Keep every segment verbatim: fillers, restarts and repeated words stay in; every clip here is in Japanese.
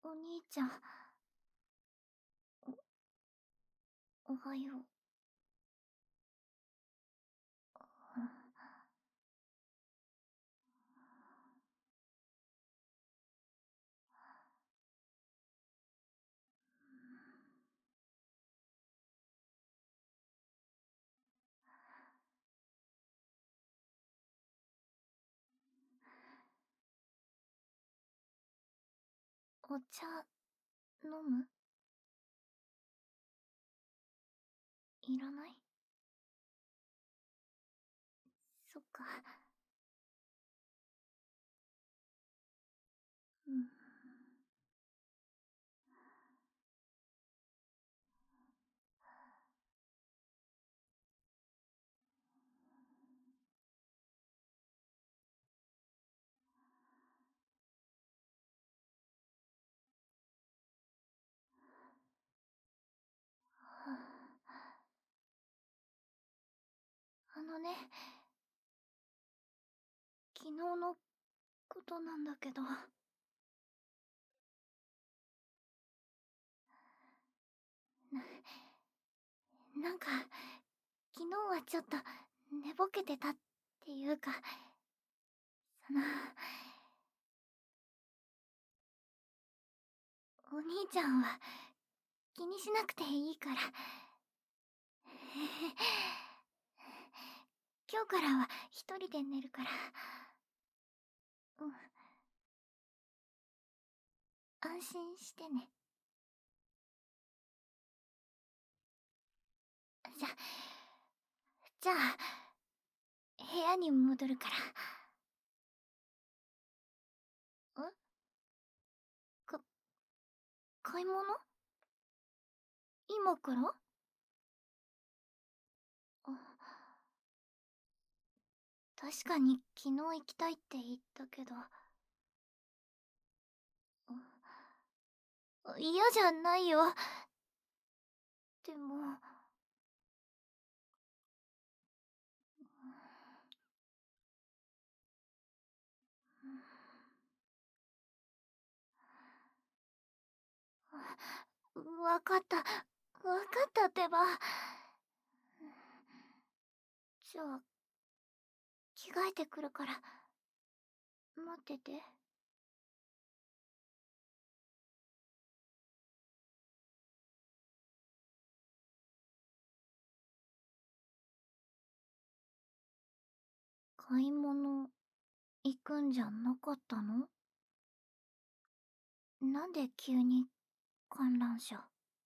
お兄ちゃん、お、おはよう。お茶、飲む？いらない？そっか。うん。あのね、昨日のことなんだけど。な、なんか、昨日はちょっと寝ぼけてたっていうか、その、お兄ちゃんは気にしなくていいから。今日からは一人で寝るから。うん。安心してね。じゃ、じゃあ、部屋に戻るから。ん？か、買い物？今から？あ、確かに昨日行きたいって言ったけど。あ、嫌じゃないよ。でも、わかった。わかったってば。じゃあ、着替えてくるから、待ってて。買い物、行くんじゃなかったの？なんで急に観覧車？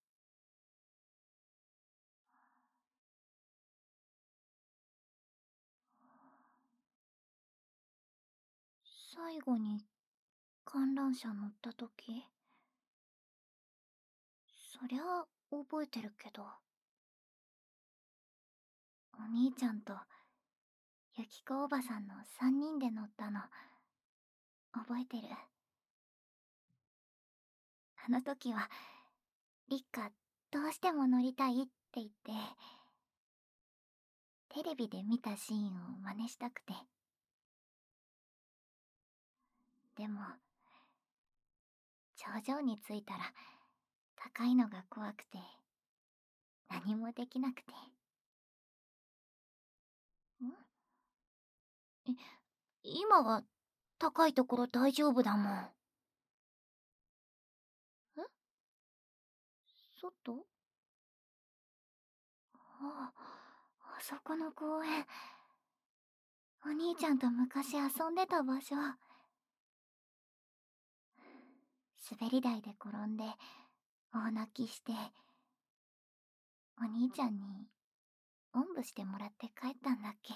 最後に観覧車乗った時？そりゃあ覚えてるけど。お兄ちゃんとユキコおばさんの三人で乗ったの覚えてる。あの時はリッカどうしても乗りたいって言ってテレビで見たシーンを真似したくて。でも頂上に着いたら高いのが怖くて何もできなくて。ん？え、今は高いところ大丈夫だもん。え？外？ああ、あそこの公園。お兄ちゃんと昔遊んでた場所。滑り台で転んで大泣きしてお兄ちゃんにおんぶしてもらって帰ったんだっけ。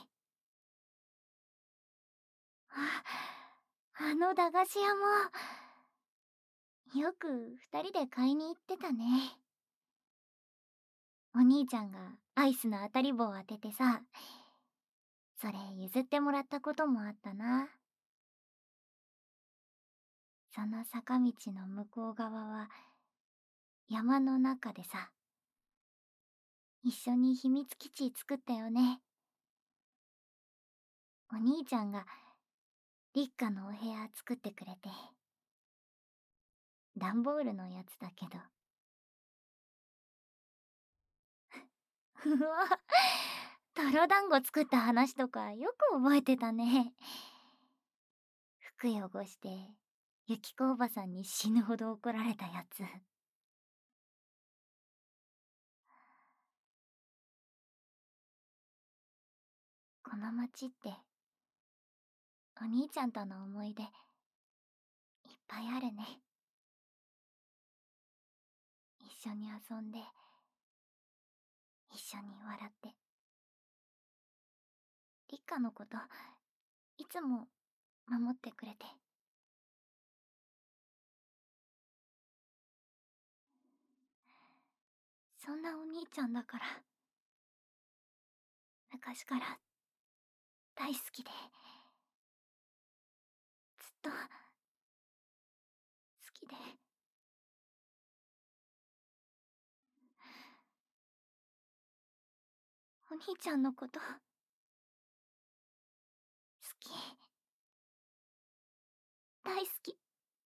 あ、あの駄菓子屋もよく二人で買いに行ってたね。お兄ちゃんがアイスの当たり棒を当ててさ、それ譲ってもらったこともあったな。その坂道の向こう側は山の中でさ、一緒に秘密基地作ったよね。お兄ちゃんがリッカのお部屋作ってくれて。 段ボールのやつだけど。うわ、泥団子作った話とかよく覚えてたね。服汚してユキコおばさんに死ぬほど怒られたやつ。この街ってお兄ちゃんとの思い出いっぱいあるね。一緒に遊んで一緒に笑って、リカのこといつも守ってくれて。そんなお兄ちゃんだから昔から大好きで、ずっと好きで。お兄ちゃんのこと好き、大好き。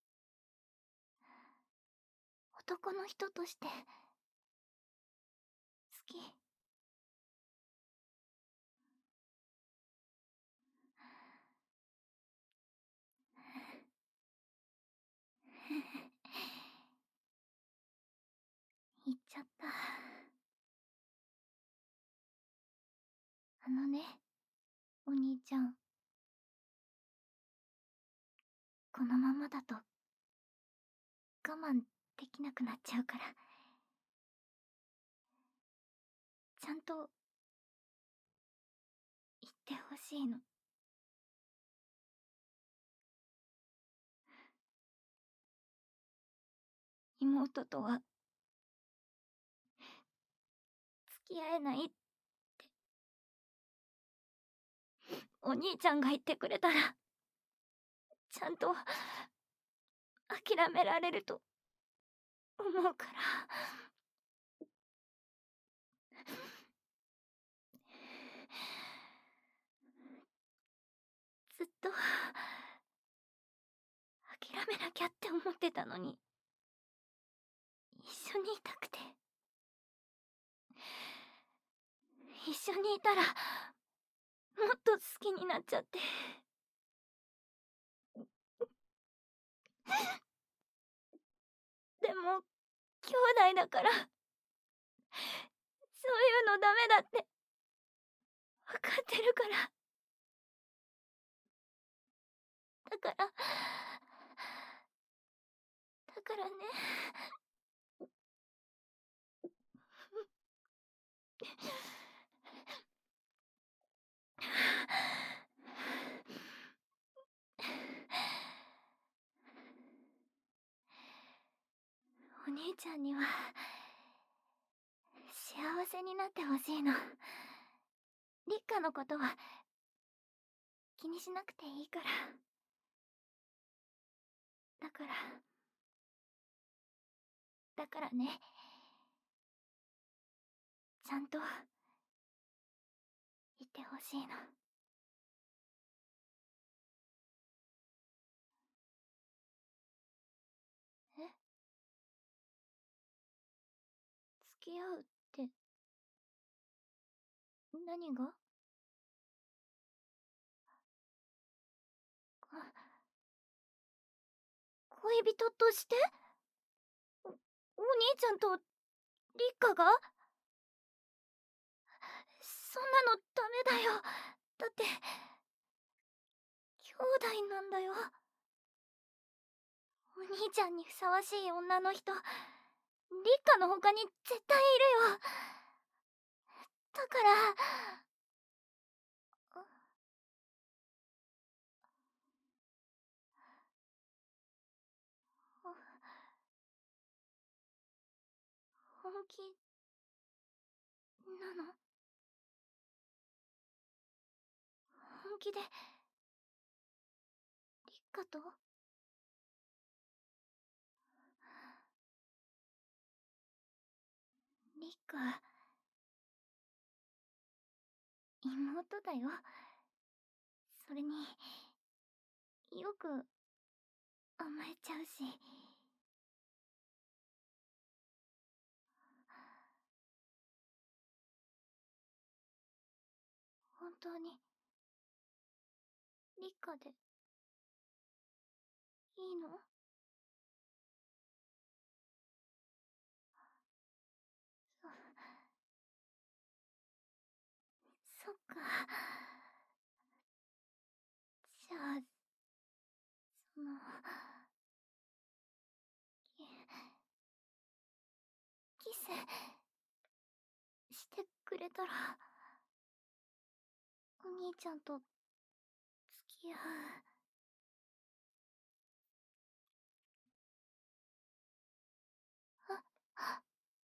男の人として好き。言っちゃった。あのね、お兄ちゃん、このままだと我慢できなくなっちゃうから、ちゃんと言ってほしいの。妹とは付き合えないってお兄ちゃんが言ってくれたら、ちゃんと諦められると思うから。ずっと諦めなきゃって思ってたのに、一緒にいたくて。一緒にいたらもっと好きになっちゃって。でも兄弟だから、そういうのダメだって分かってるから。だからだからね。お兄ちゃんには幸せになってほしいの。リッカのことは気にしなくていいから。だからだからね、ちゃんと言ってほしいの。え、付き合うって何が？あ、恋人として？お、お兄ちゃんとリッカが？そんなのダメだよ。だって兄弟なんだよ。お兄ちゃんにふさわしい女の人、リッカの他に絶対いるよ。だから。本気なの？本気でリッカと？リッカ妹だよ。それによく甘えちゃうし。 当にリカでいいの？そ、そっか。じゃあ、その、キスしてくれたら、お兄ちゃんと付き合う。あ、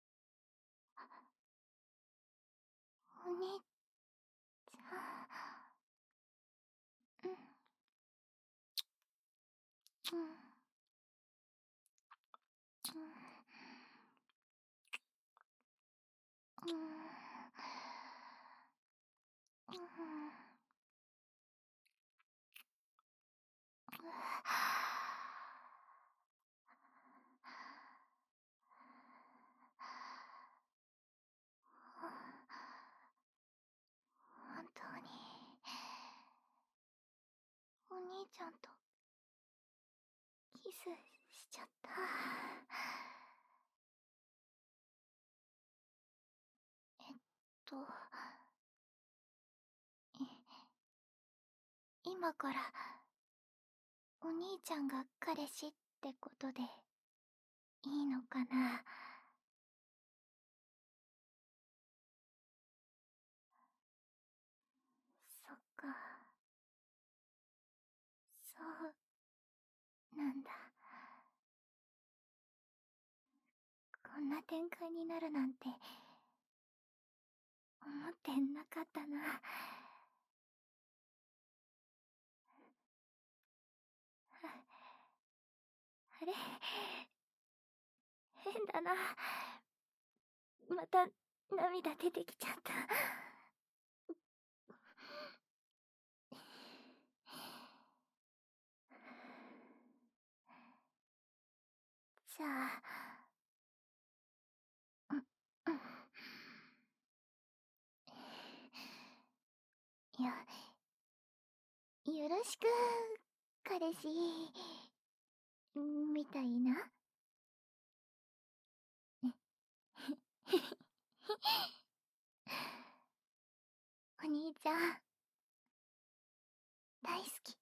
お兄ちゃん。うん。うん。うん。うん。うん。本当にお兄ちゃんとキスしちゃった。えっと今からお兄ちゃんが彼氏ってことでいいのかな？そっか、そうなんだ。こんな展開になるなんて思ってなかったな。あれ、変だな。また涙出てきちゃった。じゃあ、うん、うん。いや、よろしく、彼氏、みたいな。お兄ちゃん、大好き。